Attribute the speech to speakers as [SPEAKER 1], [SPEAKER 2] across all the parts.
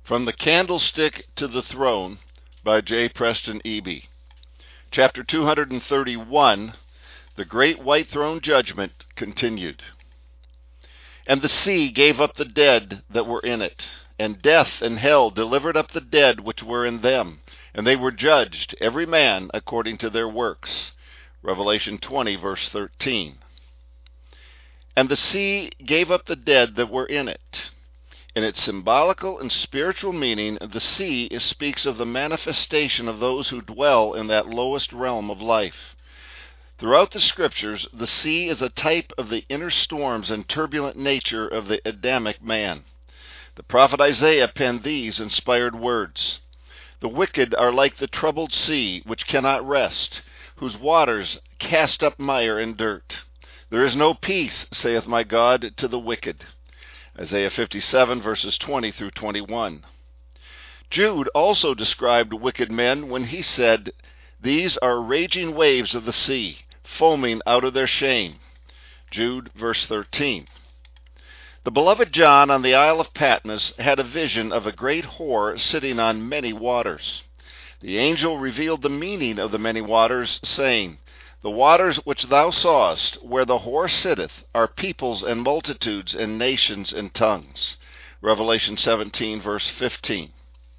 [SPEAKER 1] From the Candlestick to the Throne by J. Preston Eby. Chapter 231, The Great White Throne Judgment Continued. And the sea gave up the dead that were in it, and death and hell delivered up the dead which were in them, and they were judged, every man according to their works. Revelation 20, verse 13. And the sea gave up the dead that were in it. In its symbolical and spiritual meaning, the sea speaks of the manifestation of those who dwell in that lowest realm of life. Throughout the Scriptures, the sea is a type of the inner storms and turbulent nature of the Adamic man. The prophet Isaiah penned these inspired words: "The wicked are like the troubled sea, which cannot rest, whose waters cast up mire and dirt. There is no peace, saith my God, to the wicked." Isaiah 57, verses 20 through 21. Jude also described wicked men when he said, "These are raging waves of the sea, foaming out of their shame." Jude, verse 13. The beloved John on the Isle of Patmos had a vision of a great whore sitting on many waters. The angel revealed the meaning of the many waters, saying, "The waters which thou sawest, where the whore sitteth, are peoples and multitudes and nations and tongues." Revelation 17, verse 15.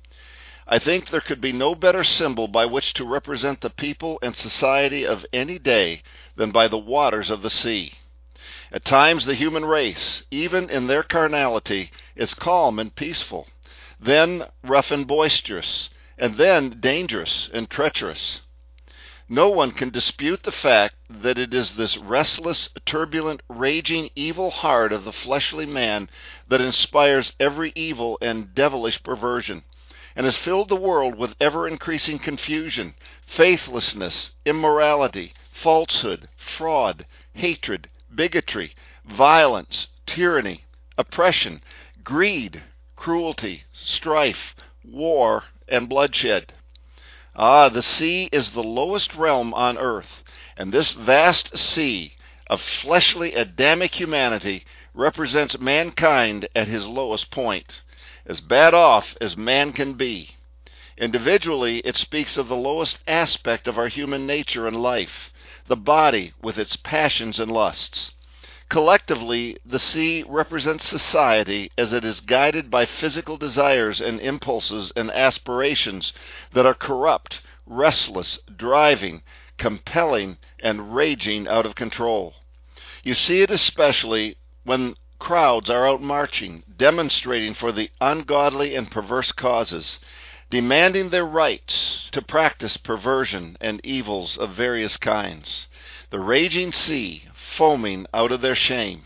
[SPEAKER 1] I think there could be no better symbol by which to represent the people and society of any day than by the waters of the sea. At times the human race, even in their carnality, is calm and peaceful, then rough and boisterous, and then dangerous and treacherous. No one can dispute the fact that it is this restless, turbulent, raging, evil heart of the fleshly man that inspires every evil and devilish perversion, and has filled the world with ever-increasing confusion, faithlessness, immorality, falsehood, fraud, hatred, bigotry, violence, tyranny, oppression, greed, cruelty, strife, war, and bloodshed. The sea is the lowest realm on earth, and this vast sea of fleshly Adamic humanity represents mankind at his lowest point, as bad off as man can be. Individually, it speaks of the lowest aspect of our human nature and life, the body with its passions and lusts. Collectively, the sea represents society as it is guided by physical desires and impulses and aspirations that are corrupt, restless, driving, compelling, and raging out of control. You see it especially when crowds are out marching, demonstrating for the ungodly and perverse causes, demanding their rights to practice perversion and evils of various kinds. The raging sea, foaming out of their shame.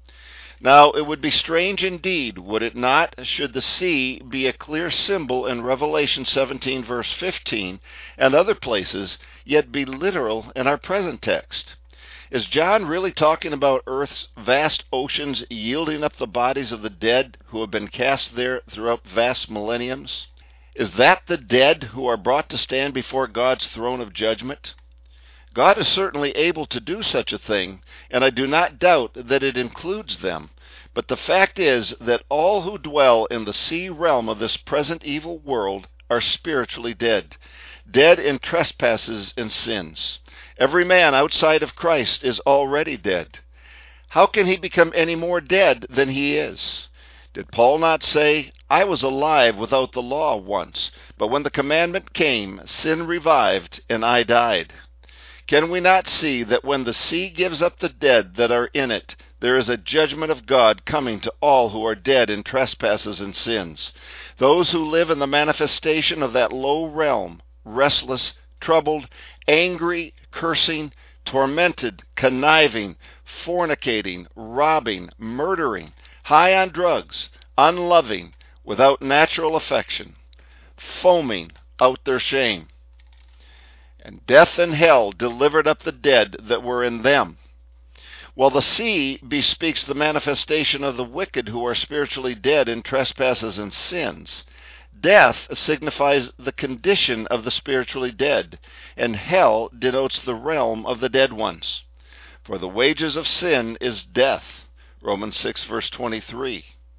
[SPEAKER 1] Now, it would be strange indeed, would it not, should the sea be a clear symbol in Revelation 17, verse 15, and other places, yet be literal in our present text? Is John really talking about Earth's vast oceans yielding up the bodies of the dead who have been cast there throughout vast millenniums? Is that the dead who are brought to stand before God's throne of judgment? God is certainly able to do such a thing, and I do not doubt that it includes them. But the fact is that all who dwell in the sea realm of this present evil world are spiritually dead, dead in trespasses and sins. Every man outside of Christ is already dead. How can he become any more dead than he is? Did Paul not say, "I was alive without the law once, but when the commandment came, sin revived, and I died"? Can we not see that when the sea gives up the dead that are in it, there is a judgment of God coming to all who are dead in trespasses and sins? Those who live in the manifestation of that low realm, restless, troubled, angry, cursing, tormented, conniving, fornicating, robbing, murdering, high on drugs, unloving, without natural affection, foaming out their shame. And death and hell delivered up the dead that were in them. While the sea bespeaks the manifestation of the wicked who are spiritually dead in trespasses and sins, death signifies the condition of the spiritually dead, and hell denotes the realm of the dead ones. For the wages of sin is death. Romans 6, verse 23.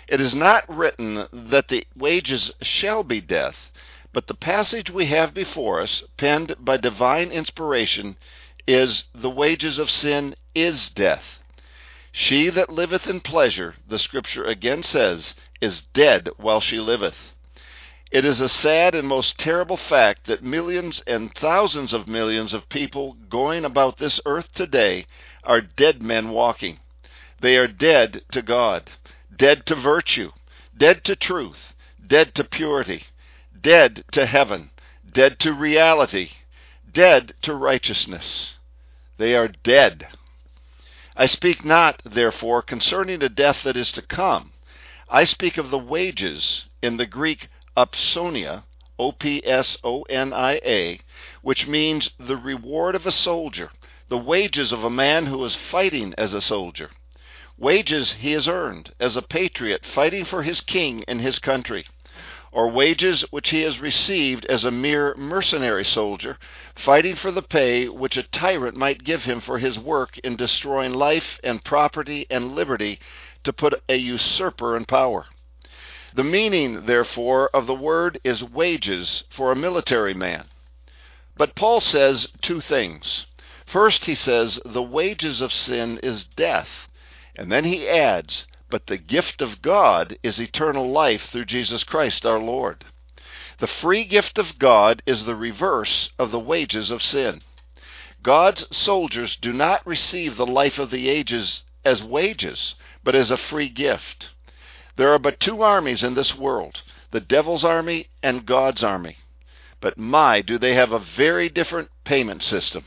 [SPEAKER 1] It is not written that the wages shall be death, but the passage we have before us, penned by divine inspiration, is the wages of sin is death. She that liveth in pleasure, the Scripture again says, is dead while she liveth. It is a sad and most terrible fact that millions and thousands of millions of people going about this earth today are dead men walking. They are dead to God, dead to virtue, dead to truth, dead to purity, dead to heaven, dead to reality, dead to righteousness. They are dead. I speak not, therefore, concerning a death that is to come. I speak of the wages, in the Greek opsonia, O-P-S-O-N-I-A, which means the reward of a soldier, the wages of a man who is fighting as a soldier. Wages he has earned as a patriot fighting for his king and his country, or wages which he has received as a mere mercenary soldier, fighting for the pay which a tyrant might give him for his work in destroying life and property and liberty to put a usurper in power. The meaning, therefore, of the word is wages for a military man. But Paul says two things. First, he says the wages of sin is death, and then he adds, but the gift of God is eternal life through Jesus Christ our Lord. The free gift of God is the reverse of the wages of sin. God's soldiers do not receive the life of the ages as wages, but as a free gift. There are but two armies in this world, the devil's army and God's army. But my, do they have a very different payment system.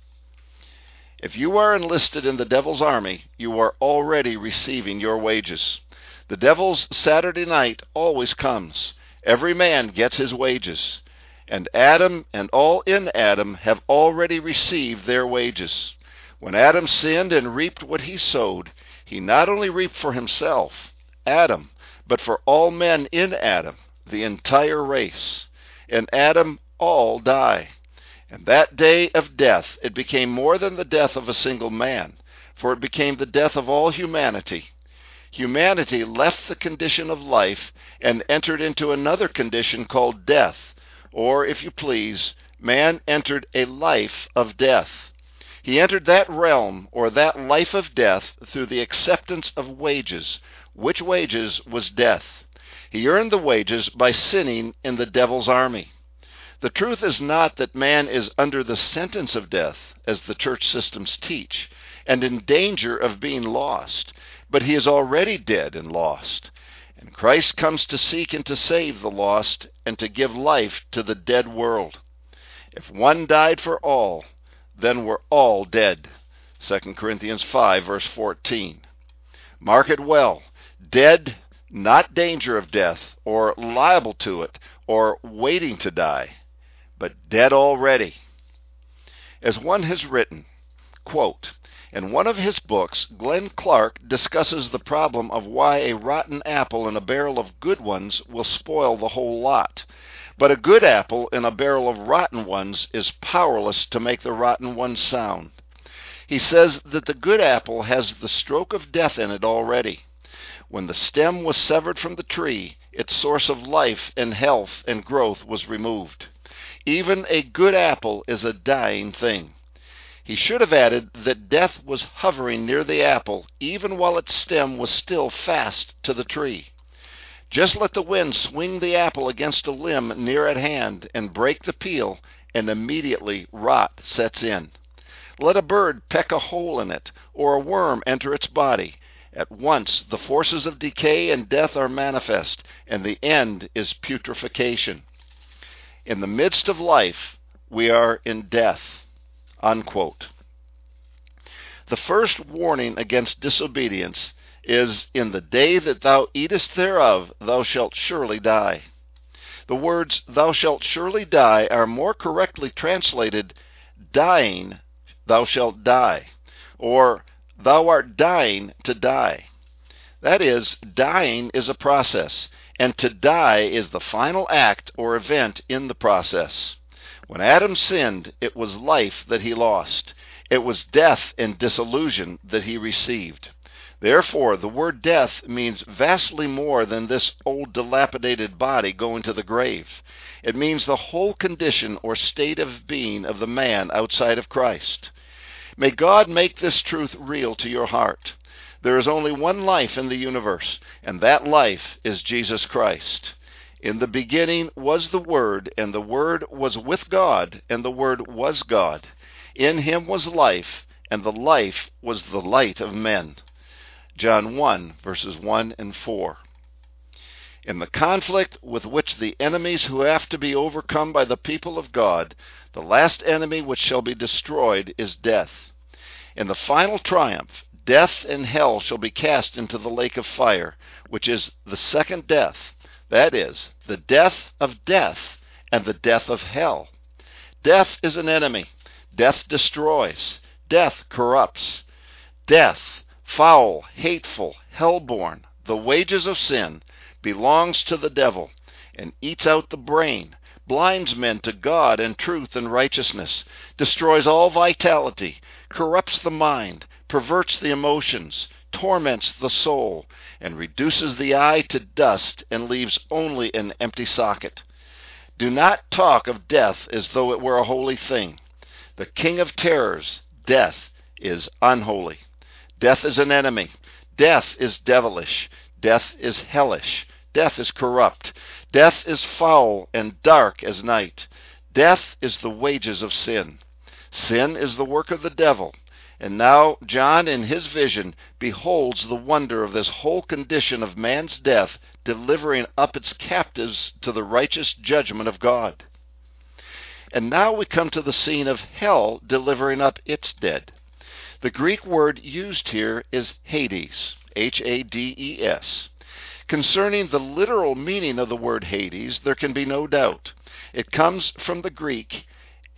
[SPEAKER 1] If you are enlisted in the devil's army, you are already receiving your wages. The devil's Saturday night always comes. Every man gets his wages. And Adam and all in Adam have already received their wages. When Adam sinned and reaped what he sowed, he not only reaped for himself, Adam, but for all men in Adam, the entire race. In Adam all die. And that day of death, it became more than the death of a single man, for it became the death of all humanity. Humanity left the condition of life and entered into another condition called death, or, if you please, man entered a life of death. He entered that realm, or that life of death, through the acceptance of wages, which wages was death. He earned the wages by sinning in the devil's army. The truth is not that man is under the sentence of death, as the church systems teach, and in danger of being lost, but he is already dead and lost. And Christ comes to seek and to save the lost and to give life to the dead world. If one died for all, then we're all dead. 2 Corinthians 5, verse 14. Mark it well. Dead, not danger of death, or liable to it, or waiting to die, but dead already. As one has written, quote, in one of his books, Glenn Clark discusses the problem of why a rotten apple in a barrel of good ones will spoil the whole lot, but a good apple in a barrel of rotten ones is powerless to make the rotten ones sound. He says that the good apple has the stroke of death in it already. When the stem was severed from the tree, its source of life and health and growth was removed. Even a good apple is a dying thing. He should have added that death was hovering near the apple even while its stem was still fast to the tree. Just let the wind swing the apple against a limb near at hand and break the peel, and immediately rot sets in. Let a bird peck a hole in it, or a worm enter its body. At once the forces of decay and death are manifest, and the end is putrefaction. In the midst of life, we are in death. Unquote. The first warning against disobedience is, in the day that thou eatest thereof, thou shalt surely die. The words, thou shalt surely die, are more correctly translated, dying, thou shalt die, or thou art dying to die. That is, dying is a process, and to die is the final act or event in the process. When Adam sinned, it was life that he lost. It was death and disillusion that he received. Therefore, the word death means vastly more than this old dilapidated body going to the grave. It means the whole condition or state of being of the man outside of Christ. May God make this truth real to your heart. There is only one life in the universe, and that life is Jesus Christ. In the beginning was the Word, and the Word was with God, and the Word was God. In him was life, and the life was the light of men. John 1, verses 1 and 4. In the conflict with which the enemies who have to be overcome by the people of God, the last enemy which shall be destroyed is death. In the final triumph, death and hell shall be cast into the lake of fire, which is the second death, that is, the death of death and the death of hell. Death is an enemy. Death destroys. Death corrupts. Death, foul, hateful, hell-born, the wages of sin, belongs to the devil, and eats out the brain, blinds men to God and truth and righteousness, destroys all vitality, corrupts the mind, perverts the emotions, torments the soul, and reduces the eye to dust and leaves only an empty socket. Do not talk of death as though it were a holy thing. The king of terrors, death, is unholy. Death is an enemy. Death is devilish. Death is hellish. Death is corrupt. Death is foul and dark as night. Death is the wages of sin. Sin is the work of the devil. And now John, in his vision, beholds the wonder of this whole condition of man's death, delivering up its captives to the righteous judgment of God. And now we come to the scene of hell delivering up its dead. The Greek word used here is Hades, Hades. Concerning the literal meaning of the word Hades, there can be no doubt. It comes from the Greek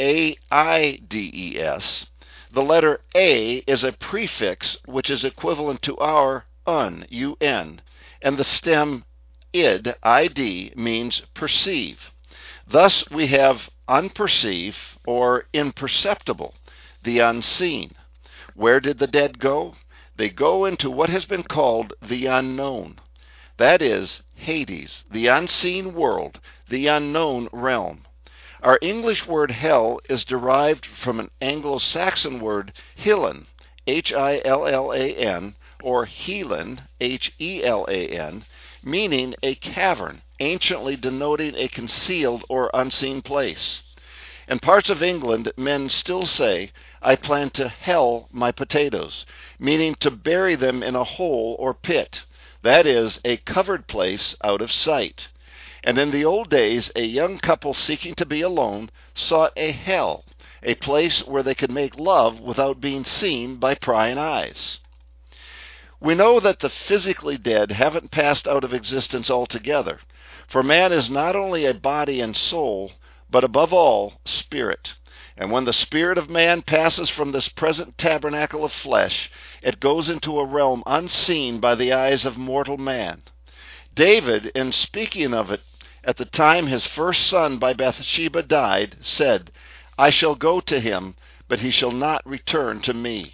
[SPEAKER 1] AIDS. The letter A is a prefix which is equivalent to our un, and the stem id means perceive. Thus we have unperceive or imperceptible, the unseen. Where did the dead go? They go into what has been called the unknown. That is, Hades, the unseen world, the unknown realm. Our English word hell is derived from an Anglo-Saxon word Hillan, Hillan, or Helan, Helan, meaning a cavern, anciently denoting a concealed or unseen place. In parts of England, men still say, I plan to hell my potatoes, meaning to bury them in a hole or pit, that is, a covered place out of sight. And in the old days, a young couple seeking to be alone sought a hell, a place where they could make love without being seen by prying eyes. We know that the physically dead haven't passed out of existence altogether, for man is not only a body and soul, but above all, spirit. And when the spirit of man passes from this present tabernacle of flesh, it goes into a realm unseen by the eyes of mortal man. David, in speaking of it at the time his first son by Bathsheba died, said, I shall go to him, but he shall not return to me.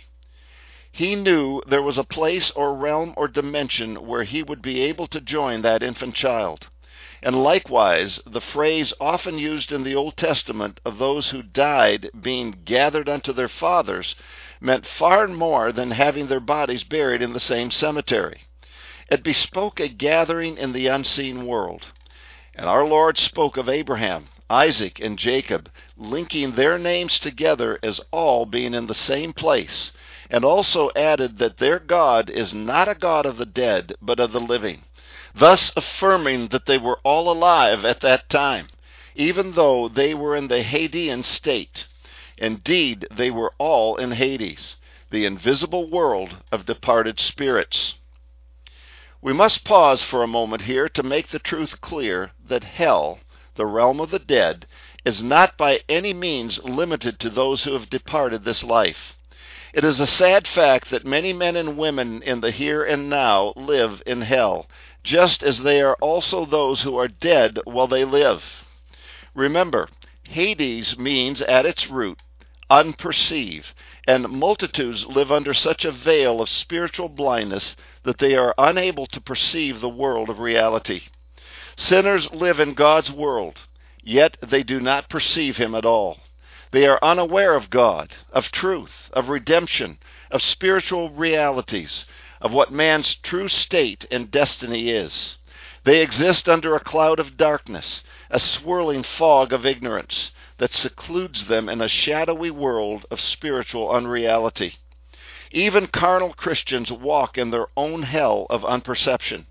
[SPEAKER 1] He knew there was a place or realm or dimension where he would be able to join that infant child. And likewise, the phrase often used in the Old Testament of those who died being gathered unto their fathers meant far more than having their bodies buried in the same cemetery. It bespoke a gathering in the unseen world. And our Lord spoke of Abraham, Isaac, and Jacob, linking their names together as all being in the same place, and also added that their God is not a God of the dead, but of the living, thus affirming that they were all alive at that time, even though they were in the Hadean state. Indeed, they were all in Hades, the invisible world of departed spirits. We must pause for a moment here to make the truth clear that hell, the realm of the dead, is not by any means limited to those who have departed this life. It is a sad fact that many men and women in the here and now live in hell, just as they are also those who are dead while they live. Remember, Hades means at its root unperceived, and multitudes live under such a veil of spiritual blindness that they are unable to perceive the world of reality. Sinners live in God's world, yet they do not perceive Him at all. They are unaware of God, of truth, of redemption, of spiritual realities, of what man's true state and destiny is. They exist under a cloud of darkness, a swirling fog of ignorance that secludes them in a shadowy world of spiritual unreality. Even carnal Christians walk in their own hell of unperception.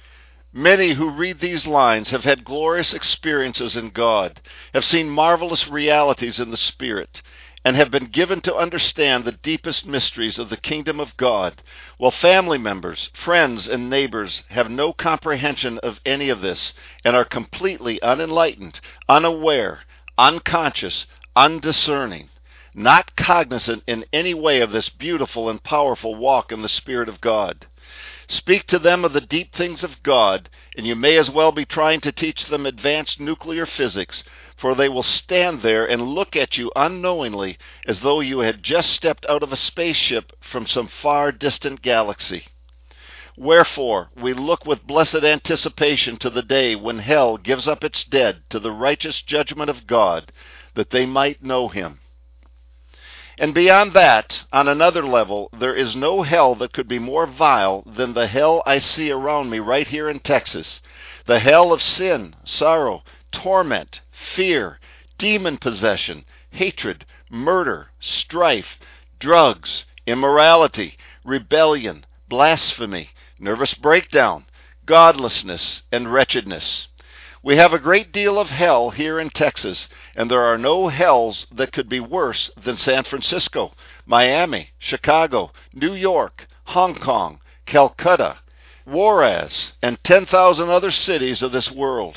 [SPEAKER 1] Many who read these lines have had glorious experiences in God, have seen marvelous realities in the Spirit, and have been given to understand the deepest mysteries of the kingdom of God, while family members, friends, and neighbors have no comprehension of any of this and are completely unenlightened, unaware, unconscious, undiscerning, not cognizant in any way of this beautiful and powerful walk in the Spirit of God. Speak to them of the deep things of God, and you may as well be trying to teach them advanced nuclear physics, for they will stand there and look at you unknowingly as though you had just stepped out of a spaceship from some far distant galaxy. Wherefore, we look with blessed anticipation to the day when hell gives up its dead to the righteous judgment of God, that they might know Him. And beyond that, on another level, there is no hell that could be more vile than the hell I see around me right here in Texas. The hell of sin, sorrow, torment, fear, demon possession, hatred, murder, strife, drugs, immorality, rebellion, blasphemy, nervous breakdown, godlessness, and wretchedness. We have a great deal of hell here in Texas, and there are no hells that could be worse than San Francisco, Miami, Chicago, New York, Hong Kong, Calcutta, Juarez, and 10,000 other cities of this world.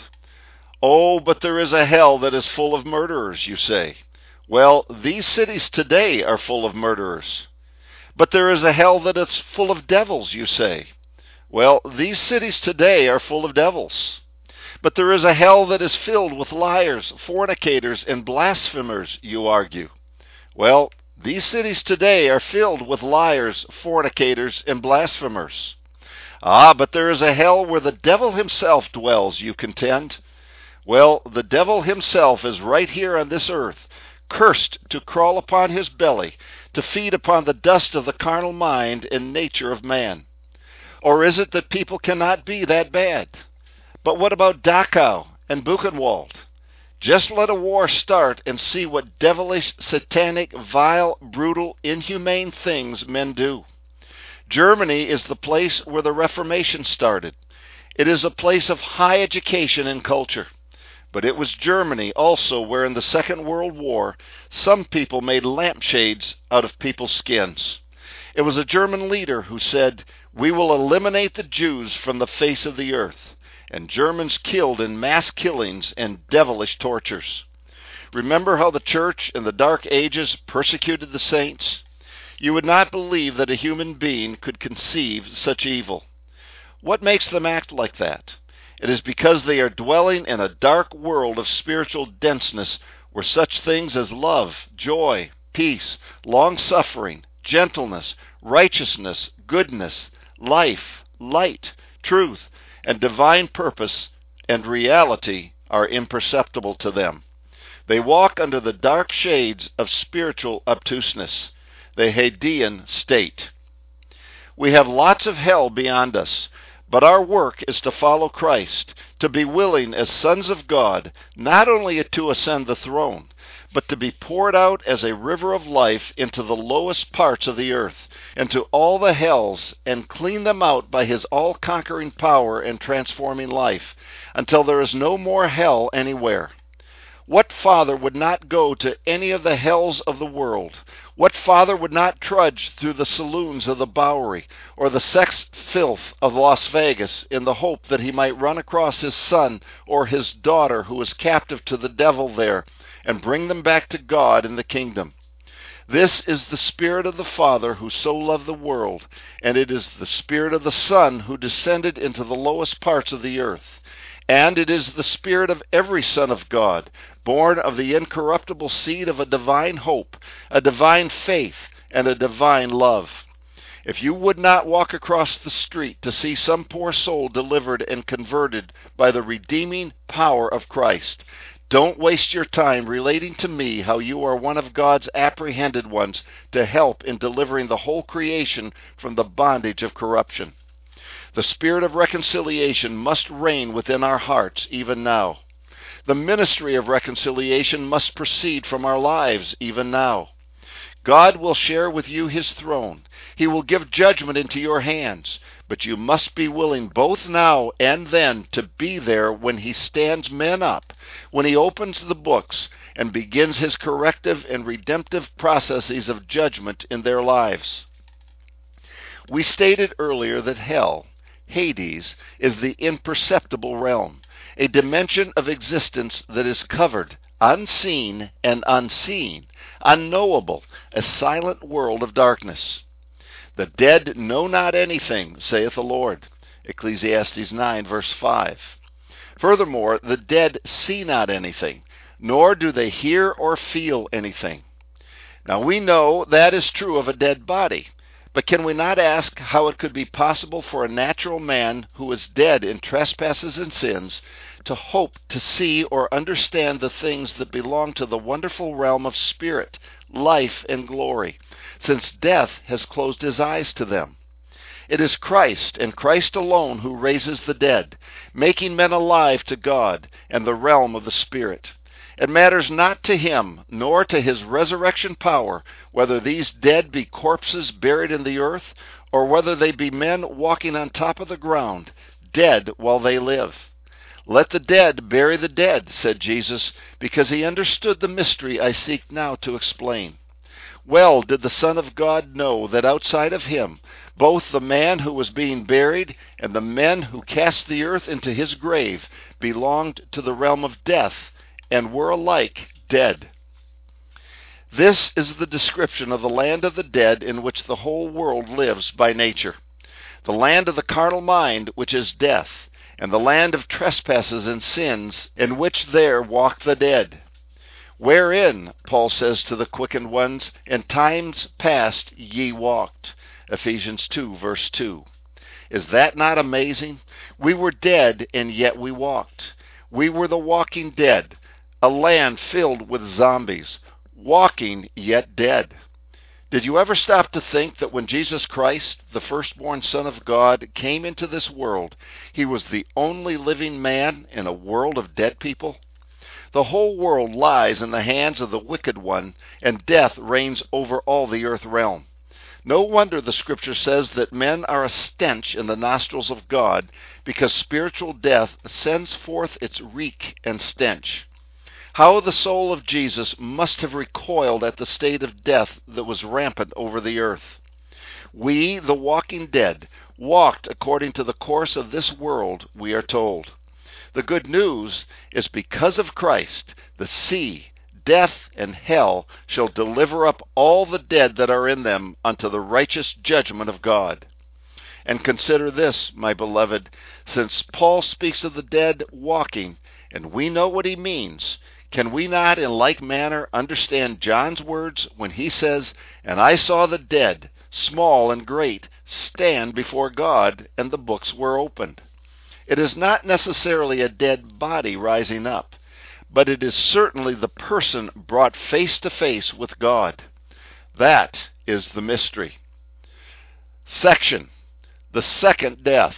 [SPEAKER 1] Oh, but there is a hell that is full of murderers, you say. Well, these cities today are full of murderers. But there is a hell that is full of devils, you say. Well, these cities today are full of devils. But there is a hell that is filled with liars, fornicators, and blasphemers, you argue. Well, these cities today are filled with liars, fornicators, and blasphemers. Ah, but there is a hell where the devil himself dwells, you contend. Well, the devil himself is right here on this earth, cursed to crawl upon his belly, to feed upon the dust of the carnal mind and nature of man. Or is it that people cannot be that bad? But what about Dachau and Buchenwald? Just let a war start and see what devilish, satanic, vile, brutal, inhumane things men do. Germany is the place where the Reformation started. It is a place of high education and culture. But it was Germany also where in the Second World War some people made lampshades out of people's skins. It was a German leader who said, "We will eliminate the Jews from the face of the earth." And Germans killed in mass killings and devilish tortures. Remember how the church in the Dark Ages persecuted the saints? You would not believe that a human being could conceive such evil. What makes them act like that? It is because they are dwelling in a dark world of spiritual denseness where such things as love, joy, peace, long-suffering, gentleness, righteousness, goodness, life, light, truth, and divine purpose and reality are imperceptible to them. They walk under the dark shades of spiritual obtuseness, the Hadean state. We have lots of hell beyond us, but our work is to follow Christ, to be willing as sons of God, not only to ascend the throne, but to be poured out as a river of life into the lowest parts of the earth, into all the hells, and clean them out by His all-conquering power and transforming life, until there is no more hell anywhere. What father would not go to any of the hells of the world? What father would not trudge through the saloons of the Bowery or the sex filth of Las Vegas in the hope that he might run across his son or his daughter who is captive to the devil there and bring them back to God in the kingdom? This is the Spirit of the Father who so loved the world, and it is the Spirit of the Son who descended into the lowest parts of the earth. And it is the spirit of every son of God, born of the incorruptible seed of a divine hope, a divine faith, and a divine love. If you would not walk across the street to see some poor soul delivered and converted by the redeeming power of Christ, don't waste your time relating to me how you are one of God's apprehended ones to help in delivering the whole creation from the bondage of corruption. The spirit of reconciliation must reign within our hearts even now. The ministry of reconciliation must proceed from our lives even now. God will share with you his throne. He will give judgment into your hands, but you must be willing both now and then to be there when he stands men up, when he opens the books and begins his corrective and redemptive processes of judgment in their lives. We stated earlier that hell, Hades, is the imperceptible realm, a dimension of existence that is covered, unseen and unseen, unknowable, a silent world of darkness. The dead know not anything, saith the Lord. Ecclesiastes 9, verse 5. Furthermore, the dead see not anything, nor do they hear or feel anything. Now we know that is true of a dead body, but can we not ask how it could be possible for a natural man who is dead in trespasses and sins to hope to see or understand the things that belong to the wonderful realm of spirit, life, and glory, since death has closed his eyes to them? It is Christ and Christ alone who raises the dead, making men alive to God and the realm of the Spirit. It matters not to him, nor to his resurrection power, whether these dead be corpses buried in the earth, or whether they be men walking on top of the ground, dead while they live. Let the dead bury the dead, said Jesus, because he understood the mystery I seek now to explain. Well did the Son of God know that outside of him, both the man who was being buried and the men who cast the earth into his grave belonged to the realm of death and were alike dead. This is the description of the land of the dead in which the whole world lives by nature. The land of the carnal mind, which is death, and the land of trespasses and sins, in which there walk the dead. Wherein, Paul says to the quickened ones, in times past ye walked. Ephesians 2, verse 2. Is that not amazing? We were dead, and yet we walked. We were the walking dead, a land filled with zombies, walking yet dead. Did you ever stop to think that when Jesus Christ, the firstborn Son of God, came into this world, he was the only living man in a world of dead people? The whole world lies in the hands of the wicked one, and death reigns over all the earth realm. No wonder the Scripture says that men are a stench in the nostrils of God, because spiritual death sends forth its reek and stench. How the soul of Jesus must have recoiled at the state of death that was rampant over the earth. We, the walking dead, walked according to the course of this world, we are told. The good news is because of Christ, the sea, death, and hell shall deliver up all the dead that are in them unto the righteous judgment of God. And consider this, my beloved, since Paul speaks of the dead walking, and we know what he means, can we not in like manner understand John's words when he says, "And I saw the dead, small and great, stand before God, and the books were opened"? It is not necessarily a dead body rising up, but it is certainly the person brought face to face with God. That is the mystery. Section: the second death.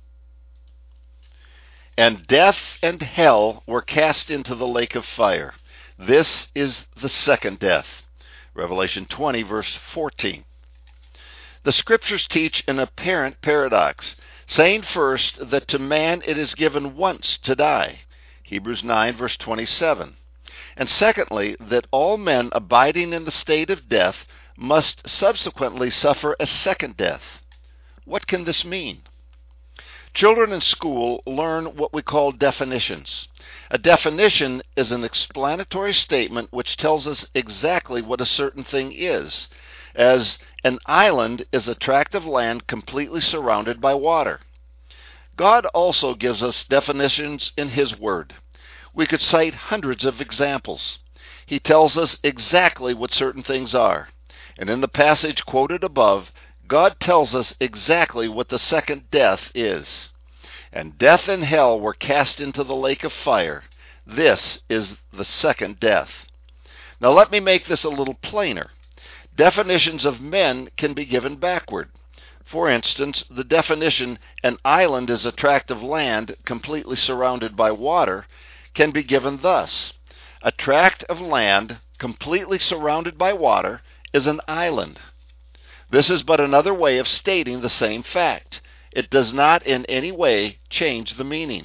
[SPEAKER 1] And death and hell were cast into the lake of fire. This is the second death. Revelation 20, verse 14. The Scriptures teach an apparent paradox, saying first that to man it is given once to die. Hebrews 9, verse 27. And secondly, that all men abiding in the state of death must subsequently suffer a second death. What can this mean? Children in school learn what we call definitions. A definition is an explanatory statement which tells us exactly what a certain thing is, as an island is a tract of land completely surrounded by water. God also gives us definitions in His Word. We could cite hundreds of examples. He tells us exactly what certain things are. And in the passage quoted above, God tells us exactly what the second death is. And death and hell were cast into the lake of fire. This is the second death. Now let me make this a little plainer. Definitions of men can be given backward. For instance, the definition, an island is a tract of land completely surrounded by water, can be given thus. A tract of land completely surrounded by water is an island. This is but another way of stating the same fact. It does not in any way change the meaning.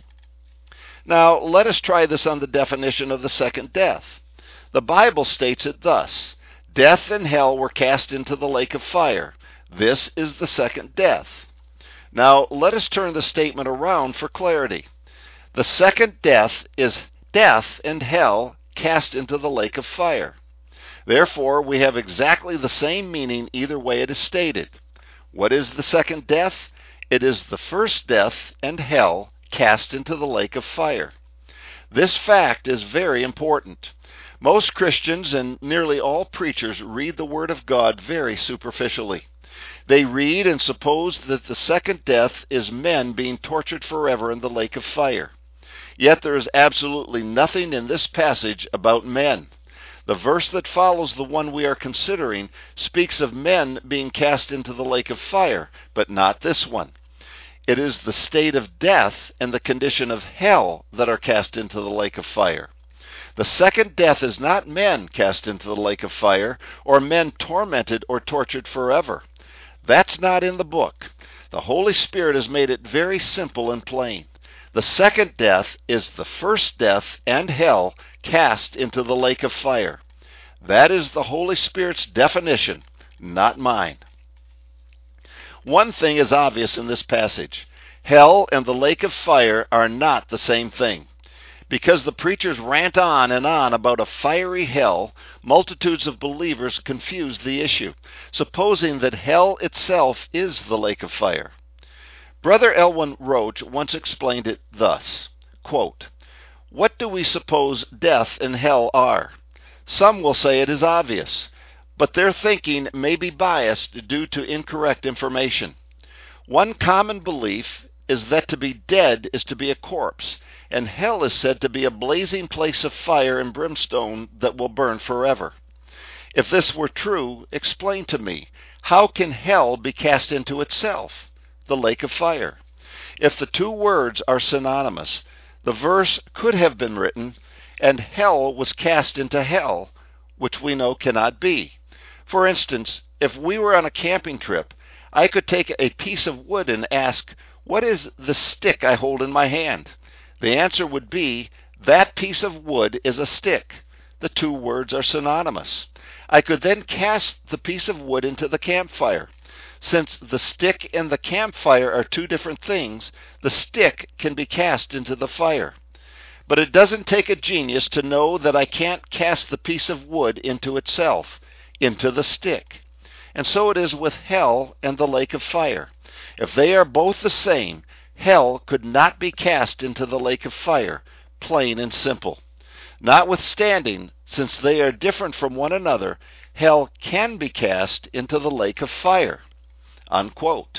[SPEAKER 1] Now, let us try this on the definition of the second death. The Bible states it thus: death and hell were cast into the lake of fire. This is the second death. Now, let us turn the statement around for clarity. The second death is death and hell cast into the lake of fire. Therefore, we have exactly the same meaning either way it is stated. What is the second death? It is the first death and hell cast into the lake of fire. This fact is very important. Most Christians and nearly all preachers read the Word of God very superficially. They read and suppose that the second death is men being tortured forever in the lake of fire. Yet there is absolutely nothing in this passage about men. The verse that follows the one we are considering speaks of men being cast into the lake of fire, but not this one. It is the state of death and the condition of hell that are cast into the lake of fire. The second death is not men cast into the lake of fire, or men tormented or tortured forever. That's not in the book. The Holy Spirit has made it very simple and plain. The second death is the first death and hell cast into the lake of fire. That is the Holy Spirit's definition, not mine. One thing is obvious in this passage. Hell and the lake of fire are not the same thing. Because the preachers rant on and on about a fiery hell, multitudes of believers confuse the issue, supposing that hell itself is the lake of fire. Brother Elwin Roach once explained it thus, quote, "What do we suppose death and hell are? Some will say it is obvious, but their thinking may be biased due to incorrect information. One common belief is that to be dead is to be a corpse, and hell is said to be a blazing place of fire and brimstone that will burn forever. If this were true, explain to me, how can hell be cast into itself, the lake of fire? If the two words are synonymous, the verse could have been written, and hell was cast into hell, which we know cannot be. For instance, if we were on a camping trip, I could take a piece of wood and ask, what is the stick I hold in my hand? The answer would be, that piece of wood is a stick. The two words are synonymous. I could then cast the piece of wood into the campfire. Since the stick and the campfire are two different things, the stick can be cast into the fire. But it doesn't take a genius to know that I can't cast the piece of wood into itself, into the stick. And so it is with hell and the lake of fire. If they are both the same, hell could not be cast into the lake of fire, plain and simple. Notwithstanding, since they are different from one another, hell can be cast into the lake of fire." Unquote.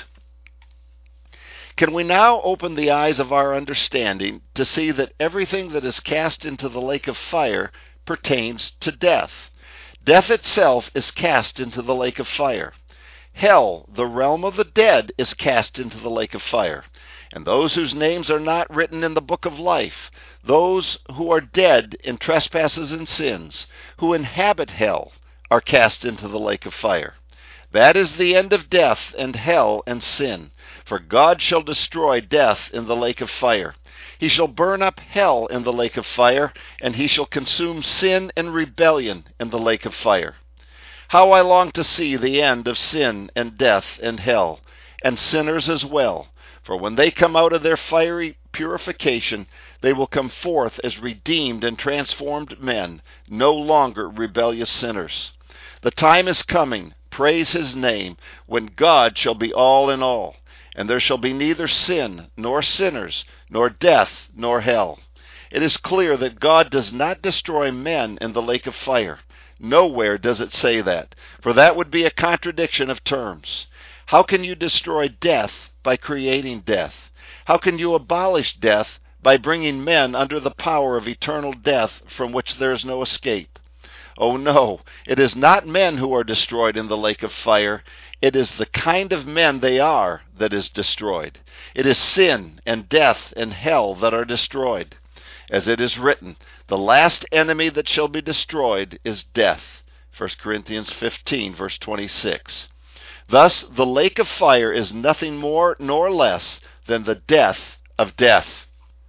[SPEAKER 1] Can we now open the eyes of our understanding to see that everything that is cast into the lake of fire pertains to death? Death itself is cast into the lake of fire. Hell, the realm of the dead, is cast into the lake of fire. And those whose names are not written in the book of life, those who are dead in trespasses and sins, who inhabit hell, are cast into the lake of fire. That is the end of death and hell and sin. For God shall destroy death in the lake of fire. He shall burn up hell in the lake of fire, and he shall consume sin and rebellion in the lake of fire. How I long to see the end of sin and death and hell, and sinners as well. For when they come out of their fiery purification, they will come forth as redeemed and transformed men, no longer rebellious sinners. The time is coming, praise his name, when God shall be all in all, and there shall be neither sin, nor sinners, nor death, nor hell. It is clear that God does not destroy men in the lake of fire. Nowhere does it say that, for that would be a contradiction of terms. How can you destroy death by creating death? How can you abolish death by bringing men under the power of eternal death from which there is no escape? Oh no, it is not men who are destroyed in the lake of fire. It is the kind of men they are that is destroyed. It is sin and death and hell that are destroyed. As it is written, the last enemy that shall be destroyed is death. 1 Corinthians 15, verse 26. Thus, the lake of fire is nothing more nor less than the death of death.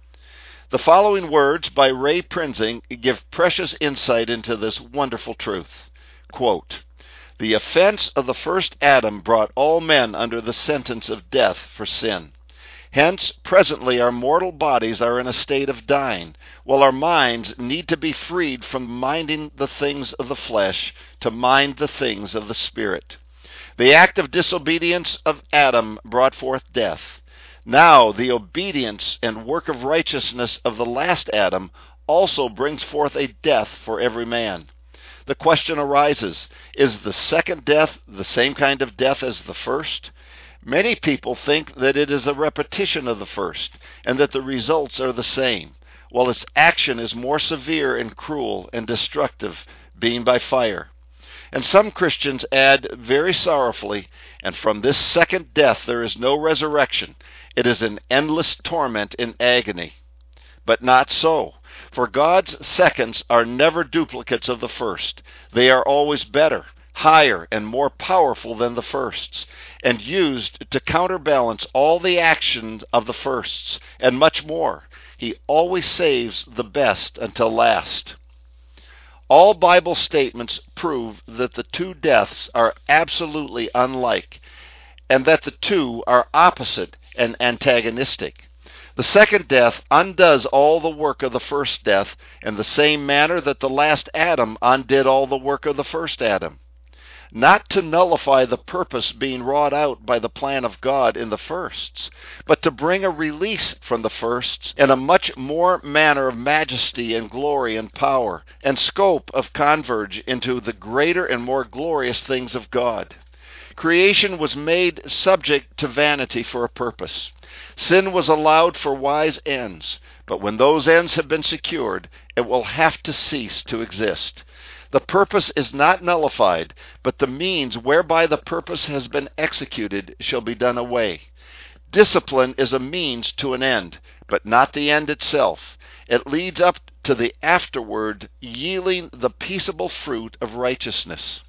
[SPEAKER 1] The following words by Ray Prinzing give precious insight into this wonderful truth. Quote, "The offense of the first Adam brought all men under the sentence of death for sin. Hence, presently our mortal bodies are in a state of dying, while our minds need to be freed from minding the things of the flesh to mind the things of the Spirit. The act of disobedience of Adam brought forth death. Now the obedience and work of righteousness of the last Adam also brings forth a death for every man. The question arises, is the second death the same kind of death as the first? Many people think that it is a repetition of the first, and that the results are the same, while its action is more severe and cruel and destructive, being by fire. And some Christians add very sorrowfully, and from this second death there is no resurrection. It is an endless torment in agony. But not so, for God's seconds are never duplicates of the first. They are always better, higher, and more powerful than the firsts, and used to counterbalance all the actions of the firsts, and much more. He always saves the best until last. All Bible statements prove that the two deaths are absolutely unlike, and that the two are opposite and antagonistic. The second death undoes all the work of the first death in the same manner that the last Adam undid all the work of the first Adam. Not to nullify the purpose being wrought out by the plan of God in the firsts, but to bring a release from the firsts in a much more manner of majesty and glory and power, and scope of converge into the greater and more glorious things of God. Creation was made subject to vanity for a purpose. Sin was allowed for wise ends, but when those ends have been secured, it will have to cease to exist. The purpose is not nullified, but the means whereby the purpose has been executed shall be done away. Discipline is a means to an end, but not the end itself. It leads up to the afterward yielding the peaceable fruit of righteousness.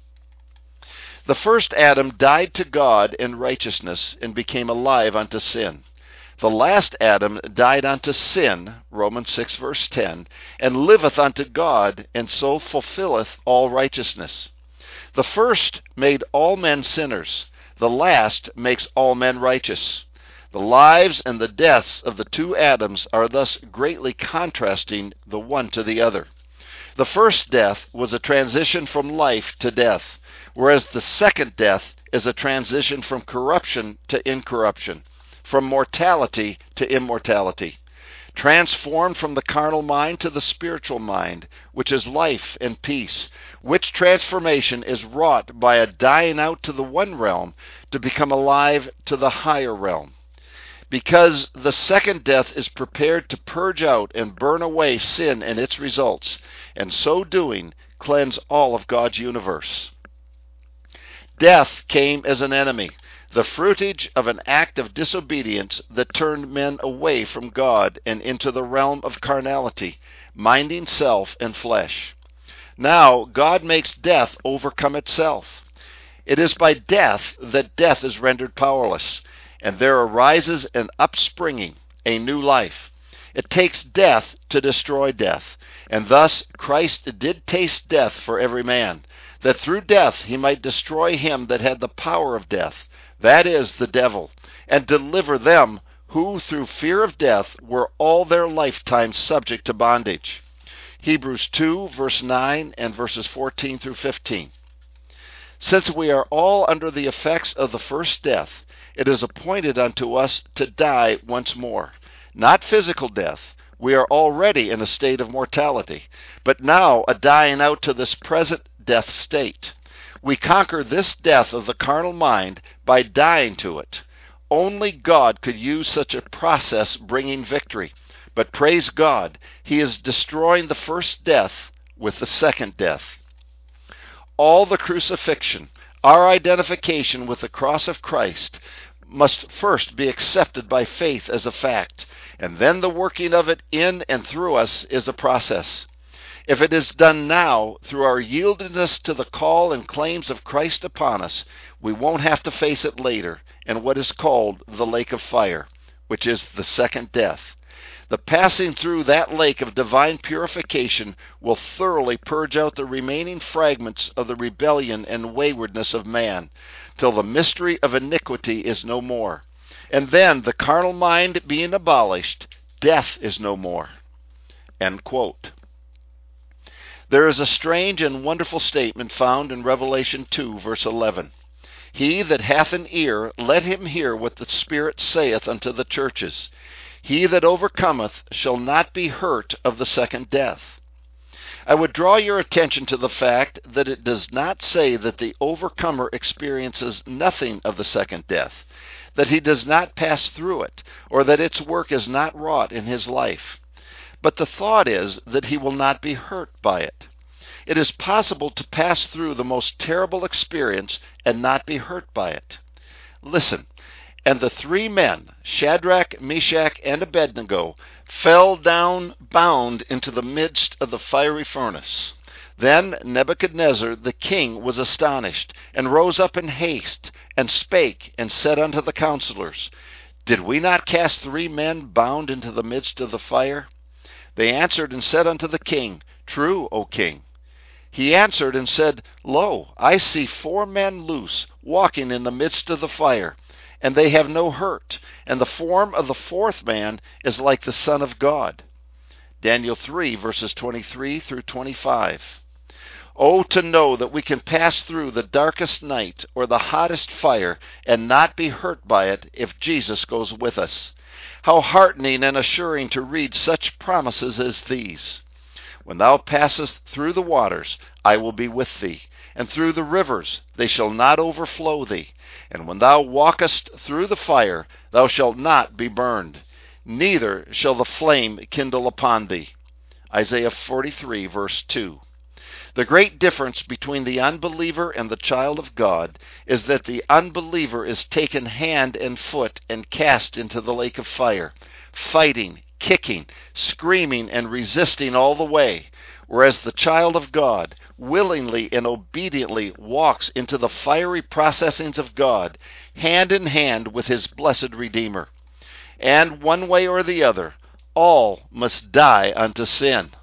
[SPEAKER 1] The first Adam died to God in righteousness and became alive unto sin. The last Adam died unto sin, Romans 6 verse 10, and liveth unto God, and so fulfilleth all righteousness. The first made all men sinners. The last makes all men righteous. The lives and the deaths of the two Adams are thus greatly contrasting the one to the other. The first death was a transition from life to death, whereas the second death is a transition from corruption to incorruption, from mortality to immortality, transformed from the carnal mind to the spiritual mind, which is life and peace, which transformation is wrought by a dying out to the one realm to become alive to the higher realm. Because the second death is prepared to purge out and burn away sin and its results, and so doing, cleanse all of God's universe. Death came as an enemy, the fruitage of an act of disobedience that turned men away from God and into the realm of carnality, minding self and flesh. Now God makes death overcome itself. It is by death that death is rendered powerless, and there arises an upspringing, a new life. It takes death to destroy death, and thus Christ did taste death for every man, that through death he might destroy him that had the power of death, that is, the devil, and deliver them who through fear of death were all their lifetime subject to bondage. Hebrews 2, verse 9 and verses 14 through 15. Since we are all under the effects of the first death, it is appointed unto us to die once more. Not physical death. We are already in a state of mortality, but now a dying out to this present death state. We conquer this death of the carnal mind by dying to it. Only God could use such a process bringing victory. But praise God, He is destroying the first death with the second death. All the crucifixion, our identification with the cross of Christ, must first be accepted by faith as a fact, and then the working of it in and through us is a process. If it is done now through our yieldedness to the call and claims of Christ upon us, we won't have to face it later in what is called the lake of fire, which is the second death. The passing through that lake of divine purification will thoroughly purge out the remaining fragments of the rebellion and waywardness of man, till the mystery of iniquity is no more. And then, the carnal mind being abolished, death is no more. End quote. There is a strange and wonderful statement found in Revelation 2, verse 11. He that hath an ear, let him hear what the Spirit saith unto the churches. He that overcometh shall not be hurt of the second death. I would draw your attention to the fact that it does not say that the overcomer experiences nothing of the second death, that he does not pass through it, or that its work is not wrought in his life. But the thought is that he will not be hurt by it. It is possible to pass through the most terrible experience and not be hurt by it. Listen. And the three men, Shadrach, Meshach, and Abednego, fell down bound into the midst of the fiery furnace. Then Nebuchadnezzar the king was astonished, and rose up in haste, and spake, and said unto the counselors, Did we not cast 3 men bound into the midst of the fire? They answered and said unto the king, True, O king. He answered and said, Lo, I see 4 men loose, walking in the midst of the fire, and they have no hurt, and the form of the 4th man is like the Son of God. Daniel 3, verses 23 through 25. Oh, to know that we can pass through the darkest night or the hottest fire and not be hurt by it if Jesus goes with us. How heartening and assuring to read such promises as these. When thou passest through the waters, I will be with thee, and through the rivers, they shall not overflow thee. And when thou walkest through the fire, thou shalt not be burned, neither shall the flame kindle upon thee. Isaiah 43, verse 2. The great difference between the unbeliever and the child of God is that the unbeliever is taken hand and foot and cast into the lake of fire, fighting, kicking, screaming, and resisting all the way, whereas the child of God willingly and obediently walks into the fiery processings of God, hand in hand with his blessed Redeemer. And one way or the other, all must die unto sin.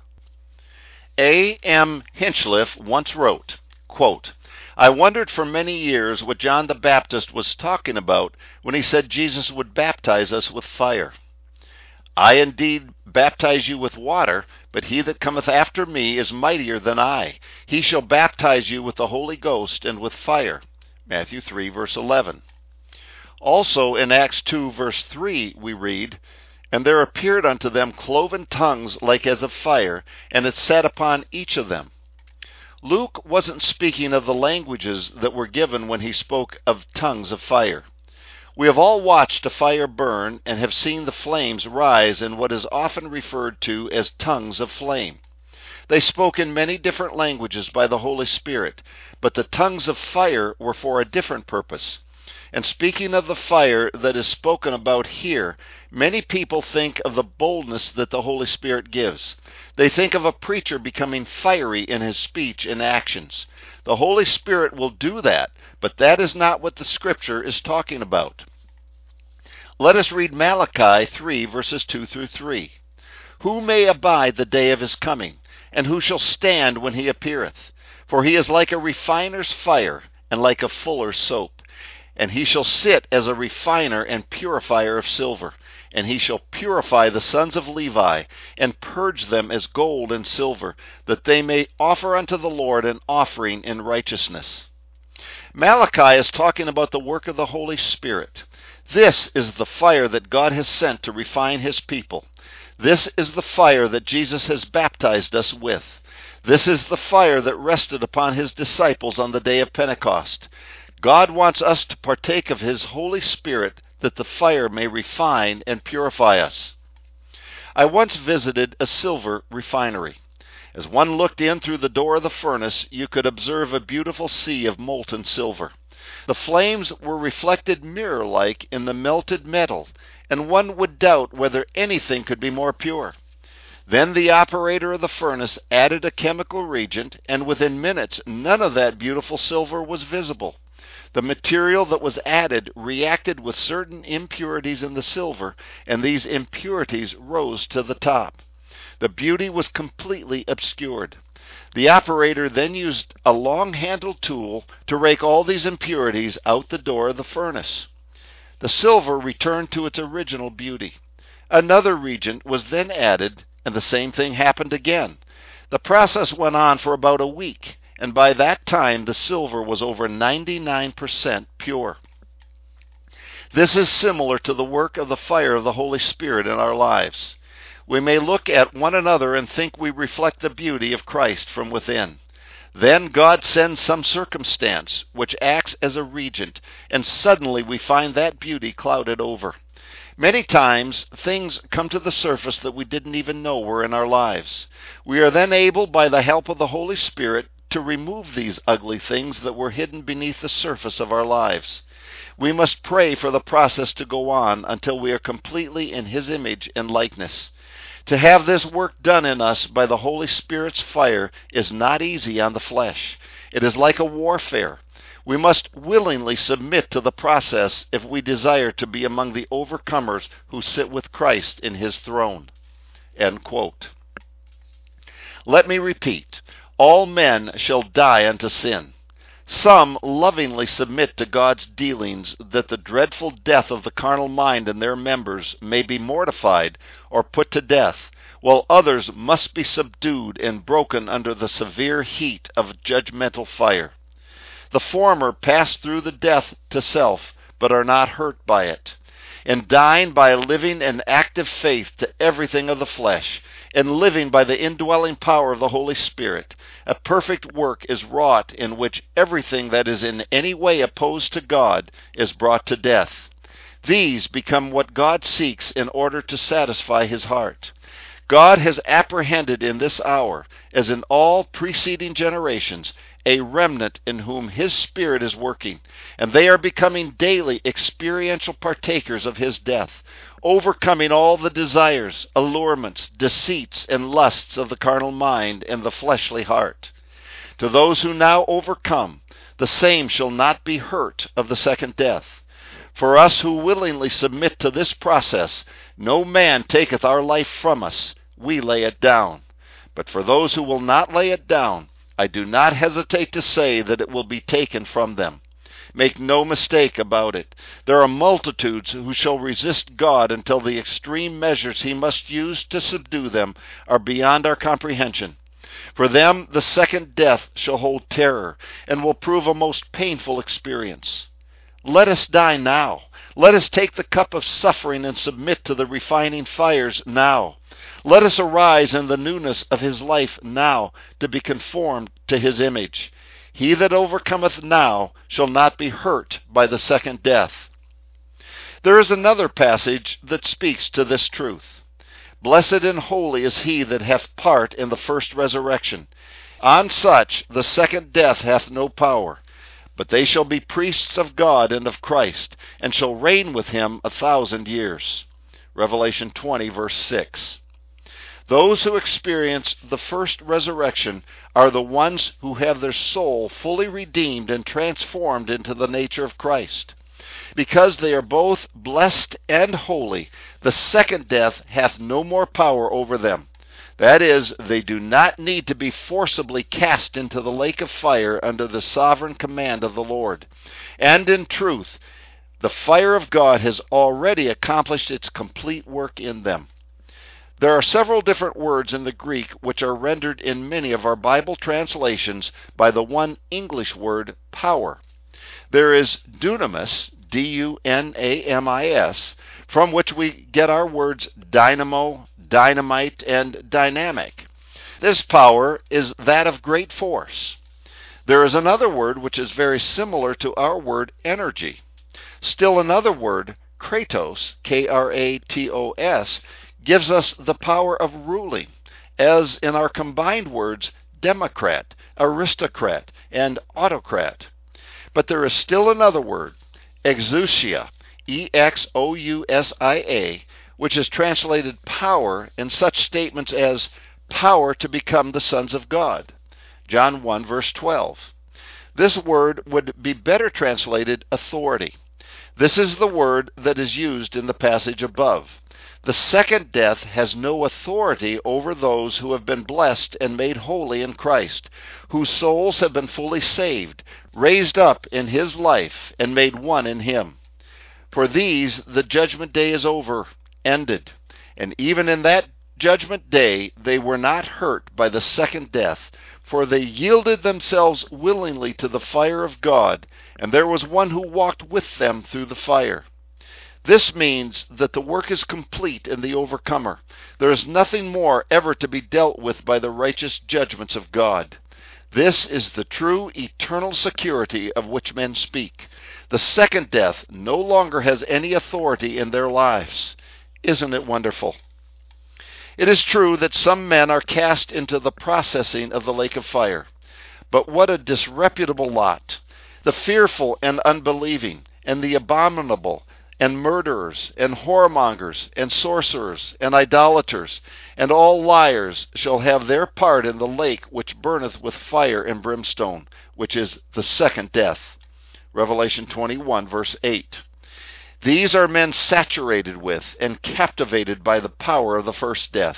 [SPEAKER 1] A. M. Hinchliffe once wrote, quote, I wondered for many years what John the Baptist was talking about when he said Jesus would baptize us with fire. I indeed baptize you with water, but he that cometh after me is mightier than I. He shall baptize you with the Holy Ghost and with fire. Matthew 3, verse 11. Also in Acts 2, verse 3, we read, And there appeared unto them cloven tongues like as of fire, and it sat upon each of them. Luke wasn't speaking of the languages that were given when he spoke of tongues of fire. We have all watched a fire burn and have seen the flames rise in what is often referred to as tongues of flame. They spoke in many different languages by the Holy Spirit, but the tongues of fire were for a different purpose. And speaking of the fire that is spoken about here, many people think of the boldness that the Holy Spirit gives. They think of a preacher becoming fiery in his speech and actions. The Holy Spirit will do that, but that is not what the Scripture is talking about. Let us read Malachi 3, verses 2 through 3. Who may abide the day of his coming, and who shall stand when he appeareth? For he is like a refiner's fire, and like a fuller's soap. And he shall sit as a refiner and purifier of silver. And he shall purify the sons of Levi, and purge them as gold and silver, that they may offer unto the Lord an offering in righteousness. Malachi is talking about the work of the Holy Spirit. This is the fire that God has sent to refine his people. This is the fire that Jesus has baptized us with. This is the fire that rested upon his disciples on the day of Pentecost. God wants us to partake of his Holy Spirit that the fire may refine and purify us. I once visited a silver refinery. As one looked in through the door of the furnace, you could observe a beautiful sea of molten silver. The flames were reflected mirror-like in the melted metal, and one would doubt whether anything could be more pure. Then the operator of the furnace added a chemical reagent, and within minutes none of that beautiful silver was visible. The material that was added reacted with certain impurities in the silver, and these impurities rose to the top. The beauty was completely obscured. The operator then used a long-handled tool to rake all these impurities out the door of the furnace. The silver returned to its original beauty. Another reagent was then added, and the same thing happened again. The process went on for about a week, and by that time the silver was over 99% pure. This is similar to the work of the fire of the Holy Spirit in our lives. We may look at one another and think we reflect the beauty of Christ from within. Then God sends some circumstance which acts as a reagent, and suddenly we find that beauty clouded over. Many times, things come to the surface that we didn't even know were in our lives. We are then able, by the help of the Holy Spirit, to remove these ugly things that were hidden beneath the surface of our lives. We must pray for the process to go on until we are completely in his image and likeness. To have this work done in us by the Holy Spirit's fire is not easy on the flesh. It is like a warfare. We must willingly submit to the process if we desire to be among the overcomers who sit with Christ in his throne." End quote. Let me repeat. All men shall die unto sin. Some lovingly submit to God's dealings that the dreadful death of the carnal mind in their members may be mortified or put to death, while others must be subdued and broken under the severe heat of judgmental fire. The former pass through the death to self, but are not hurt by it, and dying by living an active faith to everything of the flesh, and living by the indwelling power of the Holy Spirit, a perfect work is wrought in which everything that is in any way opposed to God is brought to death. These become what God seeks in order to satisfy his heart. God has apprehended in this hour, as in all preceding generations, a remnant in whom his Spirit is working, and they are becoming daily experiential partakers of his death, overcoming all the desires, allurements, deceits, and lusts of the carnal mind and the fleshly heart. To those who now overcome, the same shall not be hurt of the second death. For us who willingly submit to this process, no man taketh our life from us, we lay it down. But for those who will not lay it down, I do not hesitate to say that it will be taken from them. Make no mistake about it. There are multitudes who shall resist God until the extreme measures he must use to subdue them are beyond our comprehension. For them, the second death shall hold terror and will prove a most painful experience. Let us die now. Let us take the cup of suffering and submit to the refining fires now. Let us arise in the newness of his life now to be conformed to his image. He that overcometh now shall not be hurt by the second death. There is another passage that speaks to this truth. Blessed and holy is he that hath part in the first resurrection. On such the second death hath no power. But they shall be priests of God and of Christ, and shall reign with him 1,000 years. Revelation 20, verse 6. Those who experience the first resurrection are the ones who have their soul fully redeemed and transformed into the nature of Christ. Because they are both blessed and holy, the second death hath no more power over them. That is, they do not need to be forcibly cast into the lake of fire under the sovereign command of the Lord. And in truth, the fire of God has already accomplished its complete work in them. There are several different words in the Greek which are rendered in many of our Bible translations by the one English word, power. There is dunamis, D-U-N-A-M-I-S, from which we get our words dynamo, dynamite, and dynamic. This power is that of great force. There is another word which is very similar to our word energy. Still another word, kratos, K-R-A-T-O-S, gives us the power of ruling, as in our combined words democrat, aristocrat, and autocrat. But there is still another word, exousia, E-X-O-U-S-I-A, which is translated power in such statements as power to become the sons of God. John 1 verse 12. This word would be better translated authority. This is the word that is used in the passage above. The second death has no authority over those who have been blessed and made holy in Christ, whose souls have been fully saved, raised up in His life, and made one in Him. For these, the judgment day is over, ended. And even in that judgment day, they were not hurt by the second death, for they yielded themselves willingly to the fire of God, and there was one who walked with them through the fire. This means that the work is complete in the overcomer. There is nothing more ever to be dealt with by the righteous judgments of God. This is the true eternal security of which men speak. The second death no longer has any authority in their lives. Isn't it wonderful? It is true that some men are cast into the processing of the lake of fire. But what a disreputable lot! The fearful and unbelieving, and the abominable, and murderers, and whoremongers, and sorcerers, and idolaters, and all liars shall have their part in the lake which burneth with fire and brimstone, which is the second death. Revelation 21, verse 8. These are men saturated with and captivated by the power of the first death,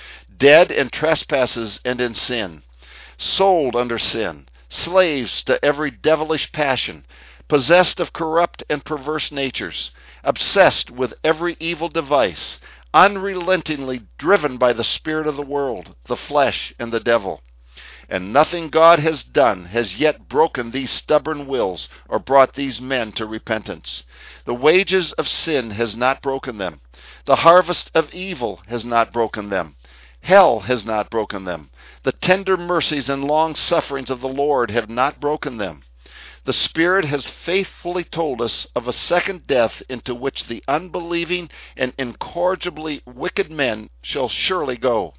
[SPEAKER 1] dead in trespasses and in sin, sold under sin, slaves to every devilish passion, possessed of corrupt and perverse natures, obsessed with every evil device, unrelentingly driven by the spirit of the world, the flesh, and the devil. And nothing God has done has yet broken these stubborn wills or brought these men to repentance. The wages of sin has not broken them. The harvest of evil has not broken them. Hell has not broken them. The tender mercies and long sufferings of the Lord have not broken them. The Spirit has faithfully told us of a second death into which the unbelieving and incorrigibly wicked men shall surely go.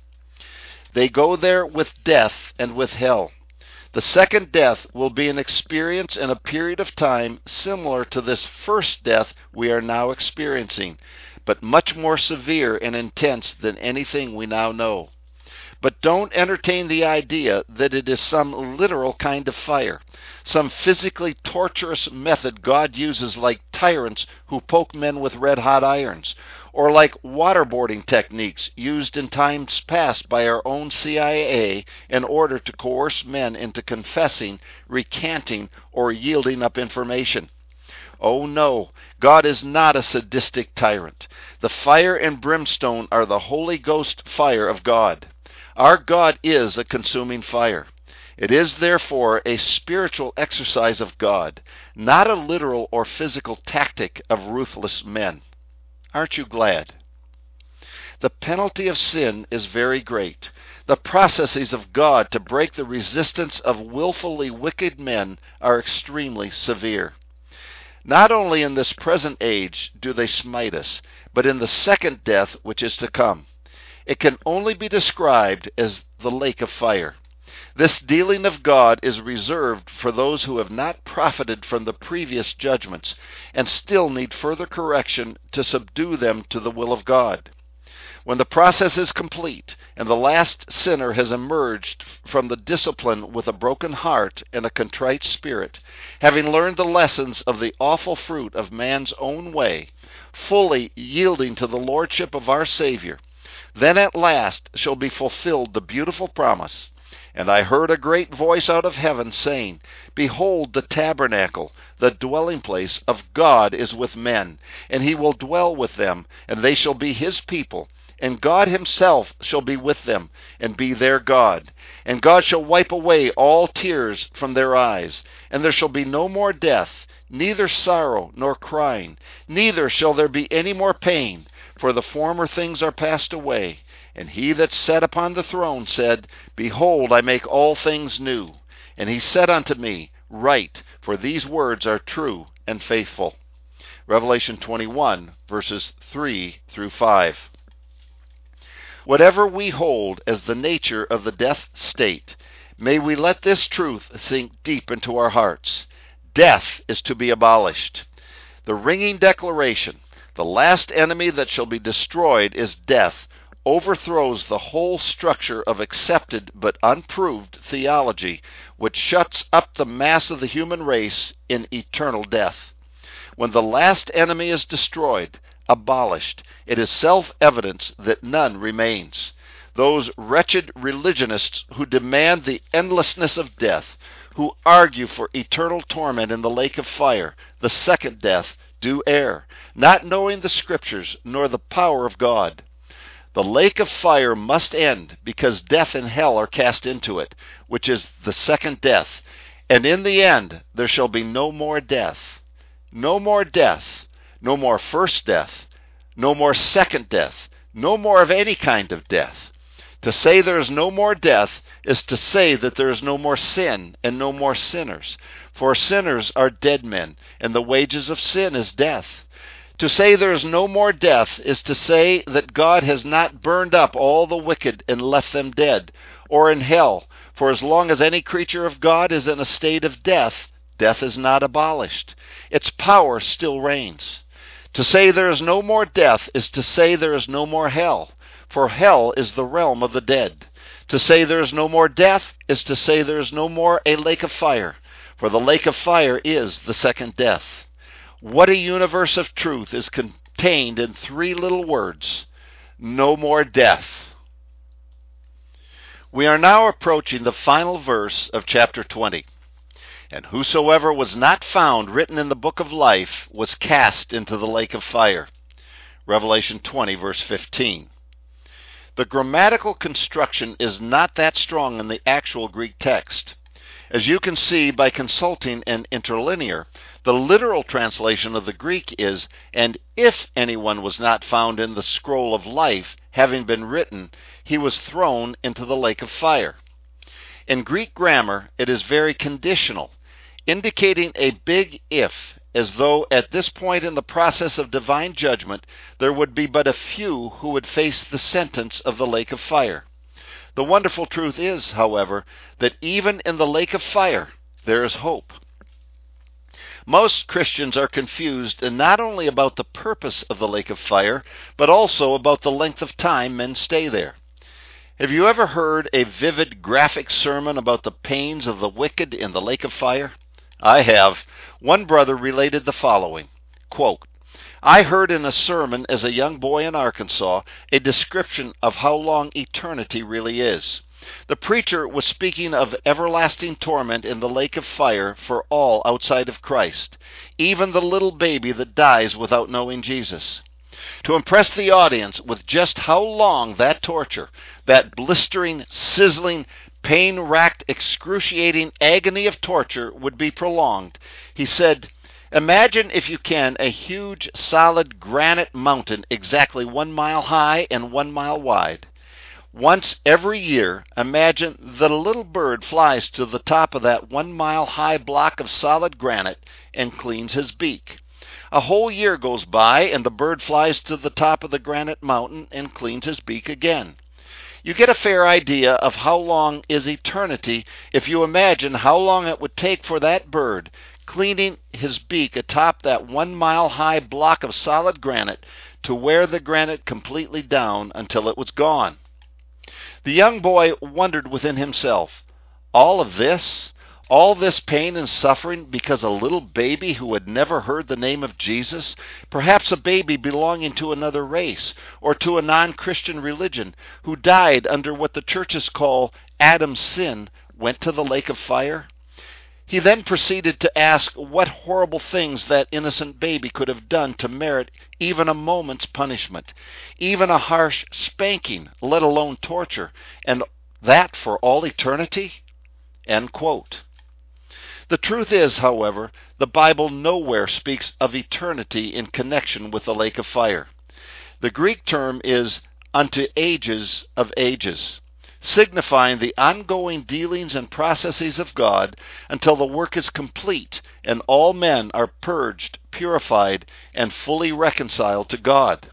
[SPEAKER 1] They go there with death and with hell. The second death will be an experience in a period of time similar to this first death we are now experiencing, but much more severe and intense than anything we now know. But don't entertain the idea that it is some literal kind of fire, some physically torturous method God uses like tyrants who poke men with red-hot irons, or like waterboarding techniques used in times past by our own CIA in order to coerce men into confessing, recanting, or yielding up information. Oh no, God is not a sadistic tyrant. The fire and brimstone are the Holy Ghost fire of God. Our God is a consuming fire. It is therefore a spiritual exercise of God, not a literal or physical tactic of ruthless men. Aren't you glad? The penalty of sin is very great. The processes of God to break the resistance of willfully wicked men are extremely severe. Not only in this present age do they smite us, but in the second death which is to come. It can only be described as the lake of fire. This dealing of God is reserved for those who have not profited from the previous judgments and still need further correction to subdue them to the will of God. When the process is complete and the last sinner has emerged from the discipline with a broken heart and a contrite spirit, having learned the lessons of the awful fruit of man's own way, fully yielding to the lordship of our Savior, then at last shall be fulfilled the beautiful promise. And I heard a great voice out of heaven saying, Behold, the tabernacle, the dwelling place of God is with men, and he will dwell with them, and they shall be his people. And God himself shall be with them, and be their God. And God shall wipe away all tears from their eyes, and there shall be no more death, neither sorrow nor crying, neither shall there be any more pain, for the former things are passed away. And he that sat upon the throne said, Behold, I make all things new. And he said unto me, Write, for these words are true and faithful. Revelation 21, verses 3 through 5. Whatever we hold as the nature of the death state, may we let this truth sink deep into our hearts. Death is to be abolished. The ringing declaration, the last enemy that shall be destroyed is death, overthrows the whole structure of accepted but unproved theology, which shuts up the mass of the human race in eternal death. When the last enemy is destroyed, abolished, it is self-evident that none remains. Those wretched religionists who demand the endlessness of death, who argue for eternal torment in the lake of fire, the second death, do err, not knowing the Scriptures nor the power of God. The lake of fire must end, because death and hell are cast into it, which is the second death. And in the end there shall be no more death. No more death, no more first death, no more second death, no more of any kind of death. To say there is no more death is to say that there is no more sin and no more sinners. For sinners are dead men, and the wages of sin is death. To say there is no more death is to say that God has not burned up all the wicked and left them dead, or in hell. For as long as any creature of God is in a state of death, death is not abolished. Its power still reigns. To say there is no more death is to say there is no more hell, for hell is the realm of the dead. To say there is no more death is to say there is no more a lake of fire, for the lake of fire is the second death. What a universe of truth is contained in three little words: no more death. We are now approaching the final verse of chapter 20. And whosoever was not found written in the book of life was cast into the lake of fire. Revelation 20, verse 15. The grammatical construction is not that strong in the actual Greek text. As you can see by consulting an interlinear, the literal translation of the Greek is, and if anyone was not found in the scroll of life, having been written, he was thrown into the lake of fire. In Greek grammar, it is very conditional, indicating a big if, as though at this point in the process of divine judgment, there would be but a few who would face the sentence of the lake of fire. The wonderful truth is, however, that even in the lake of fire, there is hope. Most Christians are confused not only about the purpose of the lake of fire, but also about the length of time men stay there. Have you ever heard a vivid, graphic sermon about the pains of the wicked in the lake of fire? I have. One brother related the following, quote, I heard in a sermon as a young boy in Arkansas a description of how long eternity really is. The preacher was speaking of everlasting torment in the lake of fire for all outside of Christ, even the little baby that dies without knowing Jesus. To impress the audience with just how long that torture, that blistering, sizzling, pain-racked, excruciating agony of torture would be prolonged, he said, Imagine, if you can, a huge, solid granite mountain exactly 1 mile high and 1 mile wide. Once every year, imagine that a little bird flies to the top of that 1 mile high block of solid granite and cleans his beak. A whole year goes by and the bird flies to the top of the granite mountain and cleans his beak again. You get a fair idea of how long is eternity if you imagine how long it would take for that bird, cleaning his beak atop that 1 mile high block of solid granite, to wear the granite completely down until it was gone. The young boy wondered within himself, all this pain and suffering because a little baby who had never heard the name of Jesus, perhaps a baby belonging to another race or to a non-Christian religion, who died under what the churches call Adam's sin, went to the lake of fire? He then proceeded to ask what horrible things that innocent baby could have done to merit even a moment's punishment, even a harsh spanking, let alone torture, and that for all eternity? End quote. The truth is, however, the Bible nowhere speaks of eternity in connection with the lake of fire. The Greek term is unto ages of ages, signifying the ongoing dealings and processes of God until the work is complete and all men are purged, purified, and fully reconciled to God.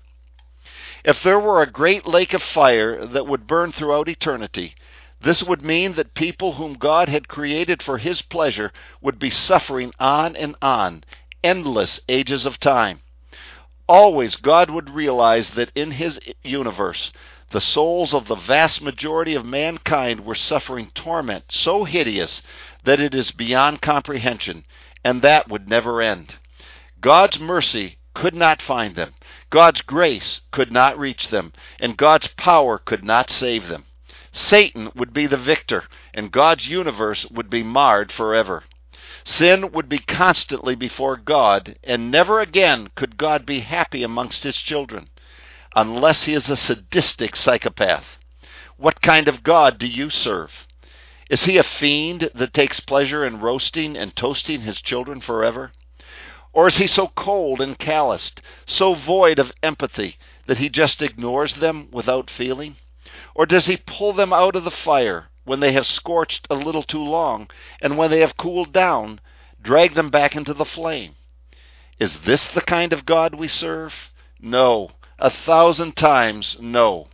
[SPEAKER 1] If there were a great lake of fire that would burn throughout eternity, this would mean that people whom God had created for His pleasure would be suffering on and on, endless ages of time. Always God would realize that in His universe, the souls of the vast majority of mankind were suffering torment so hideous that it is beyond comprehension, and that would never end. God's mercy could not find them, God's grace could not reach them, and God's power could not save them. Satan would be the victor, and God's universe would be marred forever. Sin would be constantly before God, and never again could God be happy amongst His children, unless He is a sadistic psychopath. What kind of God do you serve? Is He a fiend that takes pleasure in roasting and toasting His children forever? Or is He so cold and calloused, so void of empathy, that He just ignores them without feeling? Or does He pull them out of the fire when they have scorched a little too long, and when they have cooled down, drag them back into the flame? Is this the kind of God we serve? No, 1,000 times no.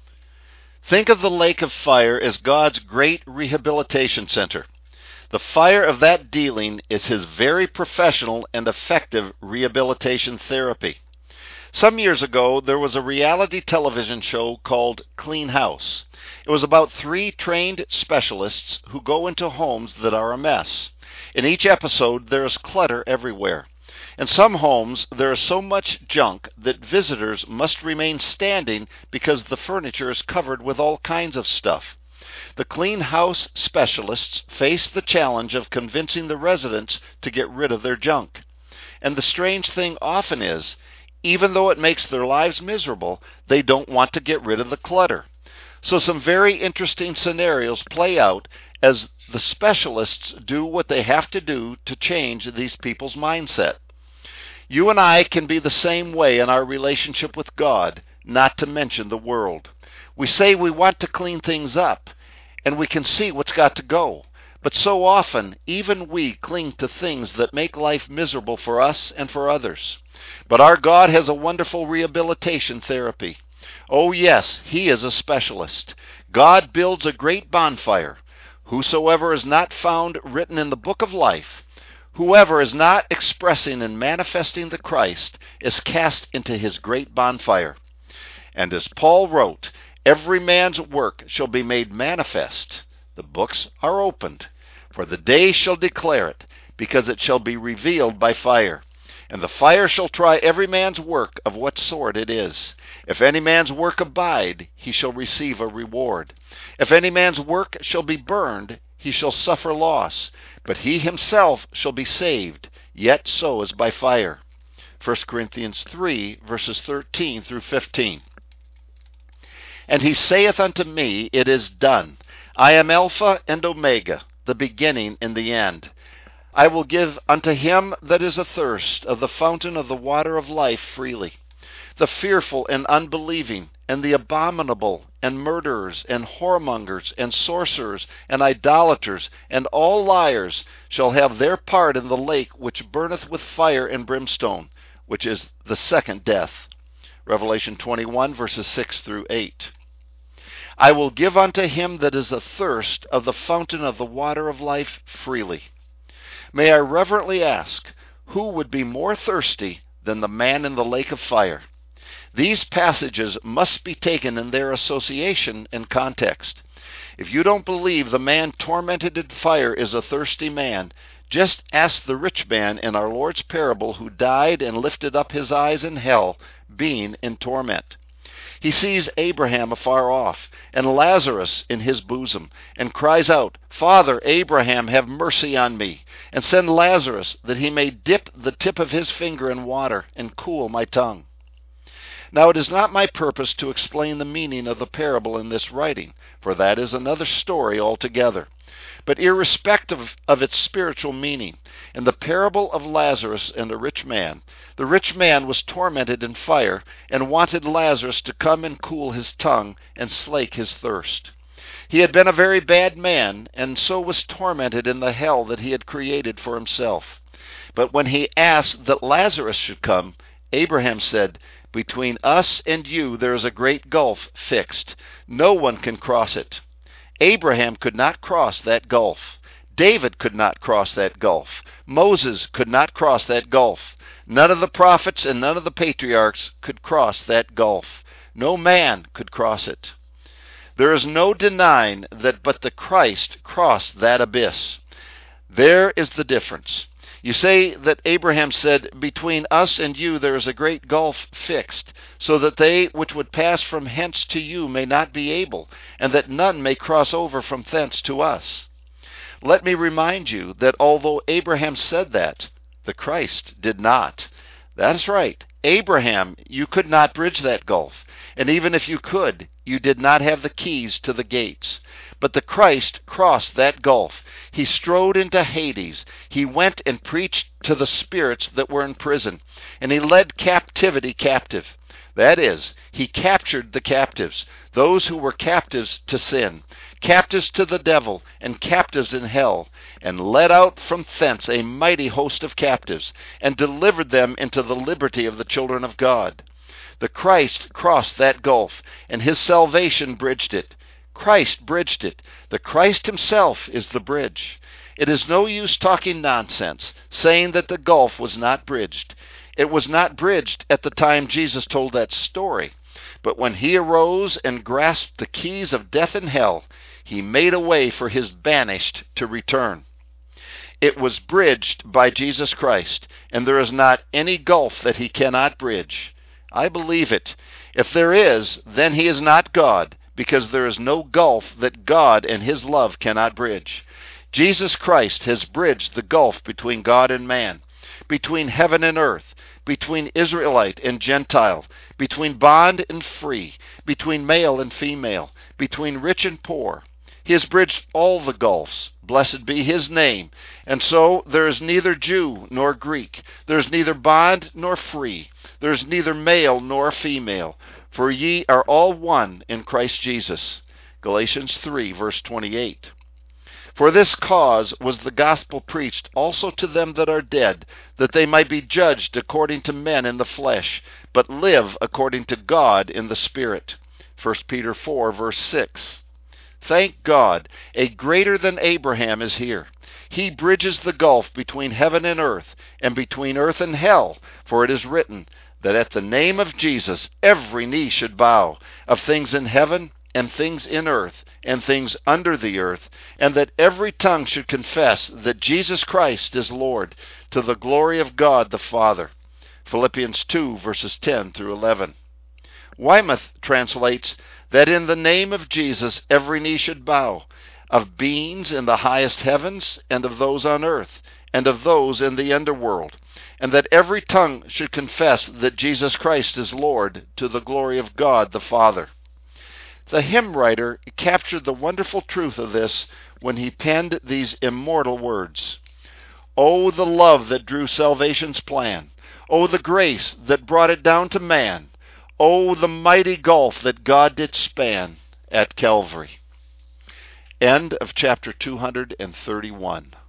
[SPEAKER 1] Think of the lake of fire as God's great rehabilitation center. The fire of that dealing is His very professional and effective rehabilitation therapy. Some years ago, there was a reality television show called Clean House. It was about 3 trained specialists who go into homes that are a mess. In each episode, there is clutter everywhere. In some homes, there is so much junk that visitors must remain standing because the furniture is covered with all kinds of stuff. The Clean House specialists face the challenge of convincing the residents to get rid of their junk. And the strange thing often is, even though it makes their lives miserable, they don't want to get rid of the clutter. So some very interesting scenarios play out as the specialists do what they have to do to change these people's mindset. You and I can be the same way in our relationship with God, not to mention the world. We say we want to clean things up, and we can see what's got to go. But so often, even we cling to things that make life miserable for us and for others. But our God has a wonderful rehabilitation therapy. Oh yes, He is a specialist. God builds a great bonfire. Whosoever is not found written in the book of life, whoever is not expressing and manifesting the Christ, is cast into His great bonfire. And as Paul wrote, every man's work shall be made manifest. The books are opened, for the day shall declare it, because it shall be revealed by fire. And the fire shall try every man's work of what sort it is. If any man's work abide, he shall receive a reward. If any man's work shall be burned, he shall suffer loss, but he himself shall be saved, yet so as by fire. 1 Corinthians 3, verses 13 through 15. And He saith unto me, It is done. I am Alpha and Omega, the beginning and the end. I will give unto him that is athirst of the fountain of the water of life freely. The fearful and unbelieving, and the abominable, and murderers, and whoremongers, and sorcerers, and idolaters, and all liars shall have their part in the lake which burneth with fire and brimstone, which is the second death. Revelation 21, verses 6 through 8. I will give unto him that is athirst of the fountain of the water of life freely. May I reverently ask, who would be more thirsty than the man in the lake of fire? These passages must be taken in their association and context. If you don't believe the man tormented in fire is a thirsty man, just ask the rich man in our Lord's parable who died and lifted up his eyes in hell, being in torment. He sees Abraham afar off, and Lazarus in his bosom, and cries out, Father Abraham, have mercy on me, and send Lazarus, that he may dip the tip of his finger in water, and cool my tongue. Now it is not my purpose to explain the meaning of the parable in this writing, for that is another story altogether. but irrespective of its spiritual meaning. In the parable of Lazarus and the rich man was tormented in fire and wanted Lazarus to come and cool his tongue and slake his thirst. He had been a very bad man, and so was tormented in the hell that he had created for himself. But when he asked that Lazarus should come, Abraham said, "Between us and you there is a great gulf fixed. No one can cross it." Abraham could not cross that gulf. David could not cross that gulf. Moses could not cross that gulf. None of the prophets and none of the patriarchs could cross that gulf. No man could cross it. There is no denying that but the Christ crossed that abyss. There is the difference. You say that Abraham said, "Between us and you there is a great gulf fixed, so that they which would pass from hence to you may not be able, and that none may cross over from thence to us." Let me remind you that although Abraham said that, the Christ did not. That is right. Abraham, you could not bridge that gulf. And even if you could, you did not have the keys to the gates. But the Christ crossed that gulf. He strode into Hades. He went and preached to the spirits that were in prison. And he led captivity captive. That is, he captured the captives, those who were captives to sin, captives to the devil, and captives in hell, and led out from thence a mighty host of captives, and delivered them into the liberty of the children of God. The Christ crossed that gulf, and his salvation bridged it. Christ bridged it. The Christ himself is the bridge. It is no use talking nonsense, saying that the gulf was not bridged. It was not bridged at the time Jesus told that story. But when he arose and grasped the keys of death and hell, he made a way for his banished to return. It was bridged by Jesus Christ, and there is not any gulf that he cannot bridge. I believe it. If there is, then he is not God, because there is no gulf that God and his love cannot bridge. Jesus Christ has bridged the gulf between God and man, between heaven and earth, between Israelite and Gentile, between bond and free, between male and female, between rich and poor. He has bridged all the gulfs. Blessed be his name. And so there is neither Jew nor Greek. There is neither bond nor free. There is neither male nor female. For ye are all one in Christ Jesus. Galatians 3, verse 28. For this cause was the gospel preached also to them that are dead, that they might be judged according to men in the flesh, but live according to God in the Spirit. 1 Peter 4, verse 6. Thank God, a greater than Abraham is here. He bridges the gulf between heaven and between earth and hell, for it is written that at the name of Jesus every knee should bow, of things in heaven and things in earth and things under the earth, and that every tongue should confess that Jesus Christ is Lord, to the glory of God the Father. Philippians 2, verses 10 through 11. Weymouth translates that in the name of Jesus every knee should bow, of beings in the highest heavens and of those on earth and of those in the underworld, and that every tongue should confess that Jesus Christ is Lord, to the glory of God the Father. The hymn writer captured the wonderful truth of this when he penned these immortal words. Oh, the love that drew salvation's plan. Oh, the grace that brought it down to man. Oh, the mighty gulf that God did span at Calvary. End of chapter 231.